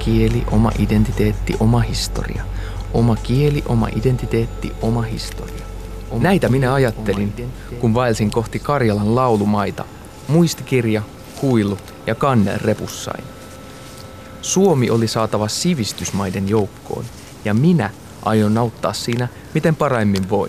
kieli, oma identiteetti, oma historia. Oma kieli, oma identiteetti, oma historia. Näitä minä ajattelin, kun vaelsin kohti Karjalan laulumaita, muistikirja, huilu ja kannen repussain. Suomi oli saatava sivistysmaiden joukkoon, ja minä aion nauttaa siinä, miten paremmin voin.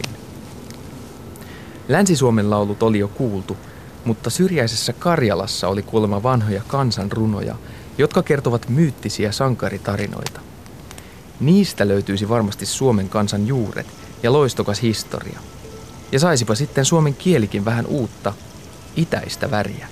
Länsi-Suomen laulut oli jo kuultu, mutta syrjäisessä Karjalassa oli kuulemma vanhoja kansanrunoja, jotka kertovat myyttisiä sankaritarinoita. Niistä löytyisi varmasti Suomen kansan juuret ja loistokas historia. Ja saisipa sitten suomen kielikin vähän uutta, itäistä väriä.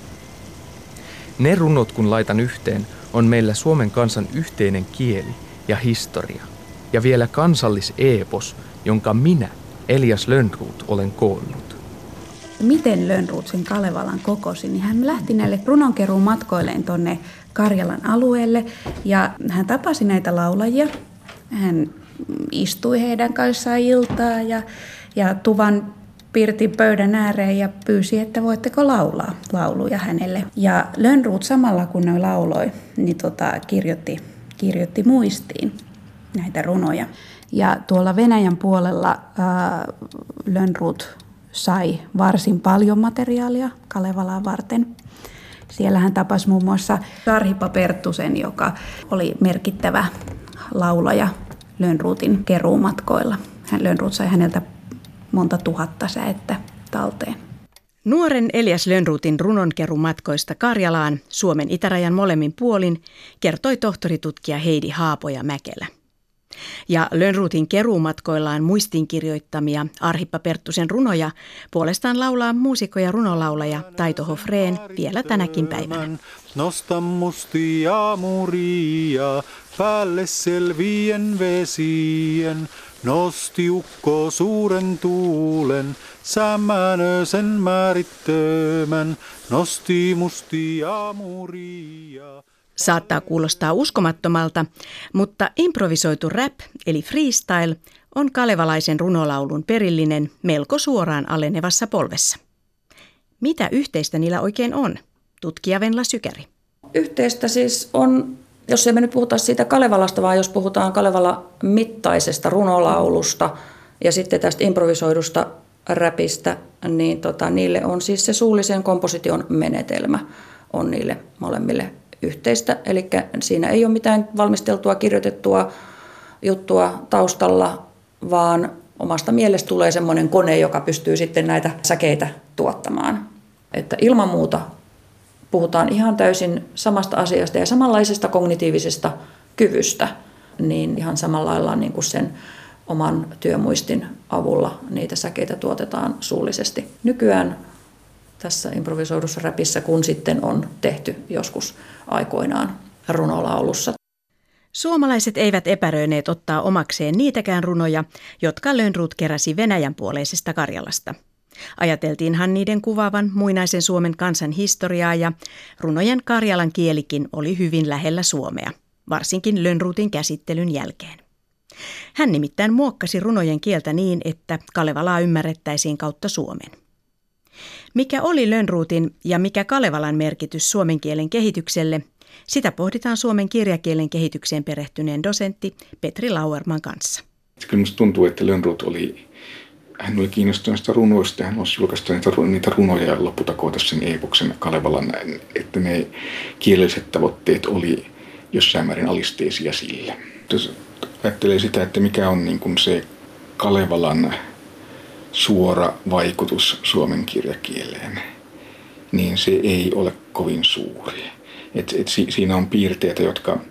Ne runot, kun laitan yhteen, on meillä Suomen kansan yhteinen kieli ja historia. Ja vielä kansalliseepos, jonka minä, Elias Lönnrot, olen koonnut. Miten Lönnrot sen Kalevalan kokosi, niin hän lähti näille runonkeruun matkoilleen tuonne Karjalan alueelle ja hän tapasi näitä laulajia. Hän istui heidän kanssaan iltaa ja tuvan pirtin pöydän ääreen ja pyysi, että voitteko laulaa lauluja hänelle. Ja Lönnrot samalla kun ne lauloi, niin kirjoitti muistiin näitä runoja. Ja tuolla Venäjän puolella Lönnrot sai varsin paljon materiaalia Kalevalaa varten. Siellä hän tapasi muun muassa Arhippa Perttusen, joka oli merkittävä laulaja Lönnrotin keruumatkoilla. Lönnrot sai häneltä monta tuhatta säettä talteen. Nuoren Elias Lönnrotin runonkerumatkoista Karjalaan Suomen itärajan molemmin puolin kertoi tohtoritutkija Heidi Haapoja-Mäkelä. Ja Lönnrotin keruumatkoillaan muistiinkirjoittamia Arhippa Perttusen runoja puolestaan laulaa muusikko ja runolaulaja Taito Hofrén vielä tänäkin päivänä. Nosta mustia muria päälle selvien vesien. Nosti ukko suuren tuulen, sämänösen määrittömän. Nosti mustia muria. Saattaa kuulostaa uskomattomalta, mutta improvisoitu rap eli freestyle on kalevalaisen runolaulun perillinen melko suoraan alenevassa polvessa. Mitä yhteistä niillä oikein on? Tutkija Venla Sykäri. Yhteistä siis on, jos emme nyt puhuta siitä Kalevalasta, vaan jos puhutaan Kalevala-mittaisesta runolaulusta ja sitten tästä improvisoidusta räpistä, niin niille on siis se suullisen komposition menetelmä on niille molemmille yhteistä. Eli siinä ei ole mitään valmisteltua, kirjoitettua juttua taustalla, vaan omasta mielestä tulee semmoinen kone, joka pystyy sitten näitä säkeitä tuottamaan. Että ilman muuta puhutaan ihan täysin samasta asiasta ja samanlaisesta kognitiivisesta kyvystä, niin ihan samalla lailla niin kuin sen oman työmuistin avulla niitä säkeitä tuotetaan suullisesti. Nykyään tässä improvisoidussa räpissä, kun sitten on tehty joskus aikoinaan runolaulussa. Suomalaiset eivät epäröineet ottaa omakseen niitäkään runoja, jotka Lönnrot keräsi Venäjän puoleisesta Karjalasta. Ajateltiinhan niiden kuvaavan muinaisen Suomen kansan historiaa ja runojen karjalan kielikin oli hyvin lähellä suomea, varsinkin Lönnrotin käsittelyn jälkeen. Hän nimittäin muokkasi runojen kieltä niin, että Kalevalaa ymmärrettäisiin kautta Suomen. Mikä oli Lönnrotin ja mikä Kalevalan merkitys suomen kielen kehitykselle, sitä pohditaan suomen kirjakielen kehitykseen perehtyneen dosentti Petri Lauerman kanssa. Kyllä minusta tuntuu, että hän oli kiinnostunut näistä runoista ja hän olisi julkaista niitä runoja ja lopulta koota sen epoksen Kalevalan, että ne kielelliset tavoitteet oli jossain määrin alisteisia sille. Jos ajattelee sitä, että mikä on niin kuin se Kalevalan suora vaikutus suomen kirjakieleen, niin se ei ole kovin suuri. Siinä on piirteitä,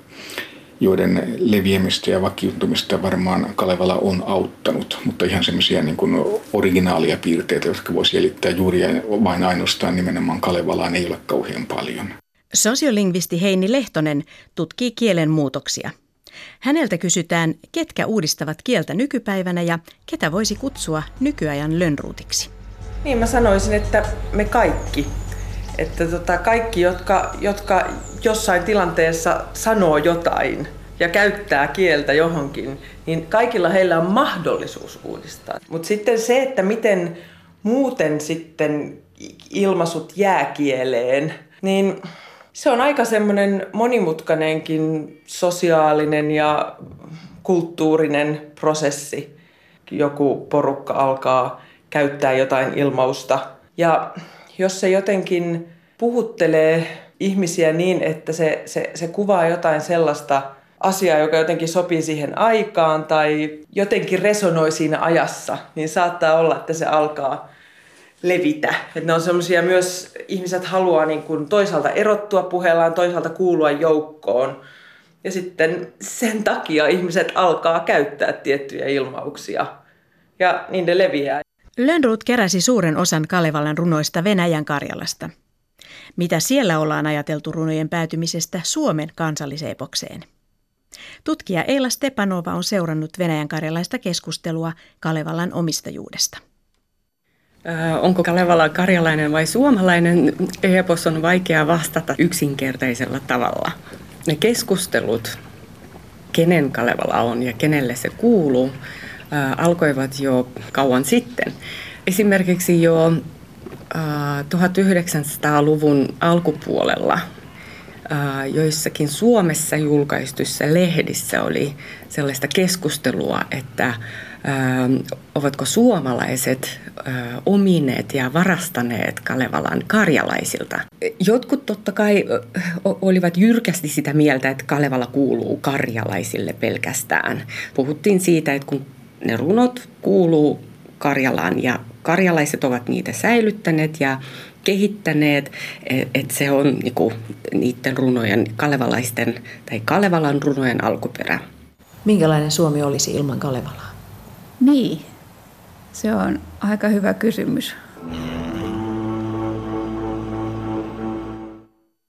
joiden leviämistä ja vakiintumista varmaan Kalevala on auttanut, mutta ihan semmoisia niin kuin originaalia piirteitä, jotka voisi jäljittää juuri vain ainoastaan nimenomaan Kalevalaan, ei ole kauhean paljon. Sosiolingvisti Heini Lehtonen tutkii kielen muutoksia. Häneltä kysytään, ketkä uudistavat kieltä nykypäivänä ja ketä voisi kutsua nykyajan Lönnrotiksi. Niin mä sanoisin, että me kaikki. Että kaikki, jotka jossain tilanteessa sanoo jotain ja käyttää kieltä johonkin, niin kaikilla heillä on mahdollisuus uudistaa. Mutta sitten se, että miten muuten sitten ilmaisut jää kieleen, niin Se on aika semmoinen monimutkainenkin sosiaalinen ja kulttuurinen prosessi. Joku porukka alkaa käyttää jotain ilmausta. Ja jos se jotenkin puhuttelee ihmisiä niin, että se kuvaa jotain sellaista asiaa, joka jotenkin sopii siihen aikaan tai jotenkin resonoi siinä ajassa, niin saattaa olla, että se alkaa levitä. Että ne on semmoisia myös, ihmiset haluaa niin kuin toisaalta erottua puheellaan, toisaalta kuulua joukkoon. Ja sitten sen takia ihmiset alkaa käyttää tiettyjä ilmauksia ja niin ne leviää. Lönnrot keräsi suuren osan Kalevalan runoista Venäjän Karjalasta. Mitä siellä ollaan ajateltu runojen päätymisestä Suomen kansalliseepokseen? Tutkija Eila Stepanova on seurannut venäjän karjalaista keskustelua Kalevalan omistajuudesta. Onko Kalevala karjalainen vai suomalainen? Epos on vaikea vastata yksinkertaisella tavalla. Ne keskustelut, kenen Kalevala on ja kenelle se kuuluu, alkoivat jo kauan sitten. Esimerkiksi jo 1900-luvun alkupuolella joissakin Suomessa julkaistuissa lehdissä oli sellaista keskustelua, että ovatko suomalaiset omineet ja varastaneet Kalevalan karjalaisilta. Jotkut totta kai olivat jyrkästi sitä mieltä, että Kalevala kuuluu karjalaisille pelkästään. Puhuttiin siitä, että kun ne runot kuuluu Karjalaan ja karjalaiset ovat niitä säilyttäneet ja kehittäneet, että se on niinku niiden runojen, kalevalaisten tai Kalevalan runojen alkuperä. Minkälainen Suomi olisi ilman Kalevalaa? Niin, se on aika hyvä kysymys.